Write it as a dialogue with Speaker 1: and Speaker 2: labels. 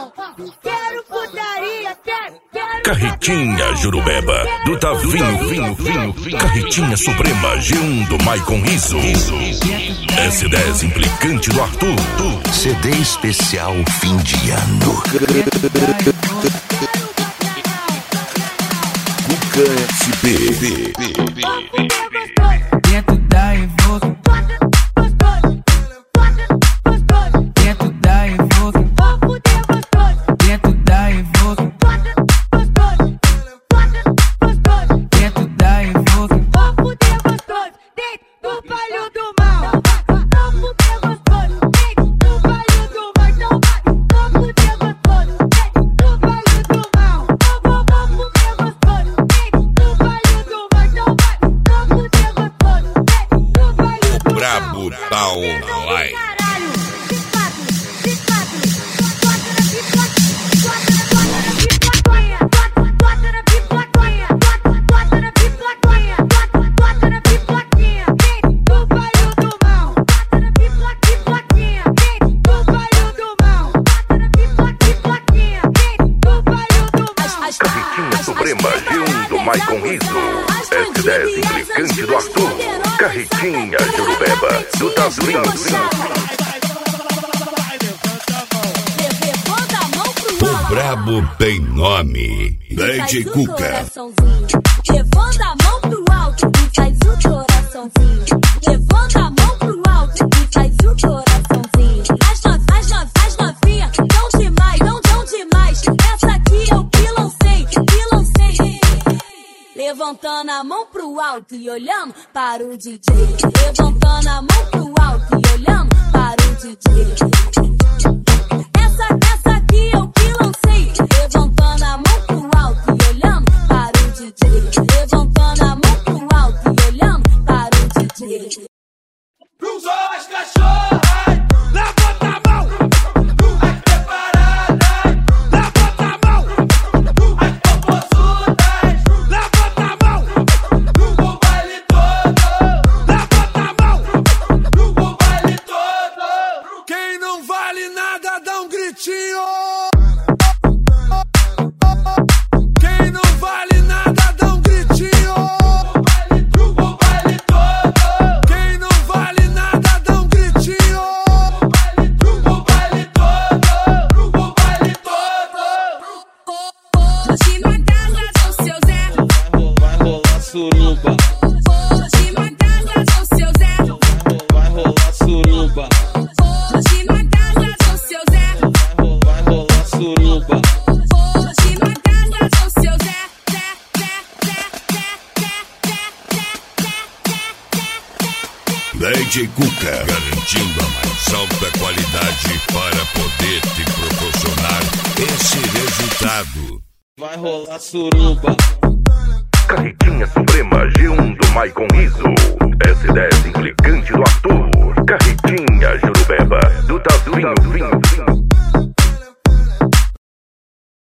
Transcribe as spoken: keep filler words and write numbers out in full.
Speaker 1: Quero putaria, quero, quero
Speaker 2: Carretinha Jurubeba, do Tavinho, vinho, vinho, vinho. Carretinha Suprema, G um do Maicon Rizzo. S dez implicante do Arthur. C D especial fim de ano. Cuca S B.
Speaker 3: Dentro da Evoque, dentro da Evoque, dentro da Evoque, dentro da Evoque,
Speaker 1: do palho do mal. Vamos ter gostoso, do palho do mal. Então vai, vamos ter gostoso, do palho do mal. Vamos ter gostoso, do palho do mal. Então vai, vamos ter gostoso, do palho do mal.
Speaker 2: Brabo pau na live. Carretinha Suprema, G um do Maicon Rizzo. S dez implicante do Arthur. Carretinha Jurubeba, do Tavinho. O brabo tem nome. Lady Cuca.
Speaker 1: Levanta a mão pro alto e faz o coraçãozinho. Levanta a mão pro alto e faz o coraçãozinho. As novinhas, as novinhas, as novinhas, tão demais, tão, tão demais. Essa aqui eu que lancei, que lancei. Levantando a mão pro alto e olhando para o D J. Levantando a mão pro alto e olhando para o D J. Essa, essa aqui eu que lancei. Levantando a mão pro alto e olhando para o D J. Levantando a mão pro alto e olhando para o D J.
Speaker 4: Cruzou as cachorras, levanta a mão. As preparadas, levanta a mão. As popozudas, levanta a mão. No baile todo, levanta a mão. No baile todo. Quem não vale nada dá um gritinho. Quem não vale nada dá um gritinho. No baile todo. Quem não vale nada dá um gritinho. No baile todo. No baile todo.
Speaker 3: hoje na casa do seu Zé,
Speaker 5: Vai rolar suruba,
Speaker 3: hoje na casa do seu Zé,
Speaker 5: vai rolar suruba,
Speaker 3: hoje na casa do seu Zé,
Speaker 5: vai rolar suruba.
Speaker 3: hoje na casa do seu Zé, Zé, Zé, Zé, Zé, Zé, Zé, Zé, Zé.
Speaker 2: Lady Cuca, garantindo a mais alta qualidade para poder te proporcionar esse resultado.
Speaker 5: Vai rolar suruba,
Speaker 2: Carretinha Suprema, G um do Maicon Rizzo. S dez implicante do Arthur. Carretinha Jurubeba, do Tavinho.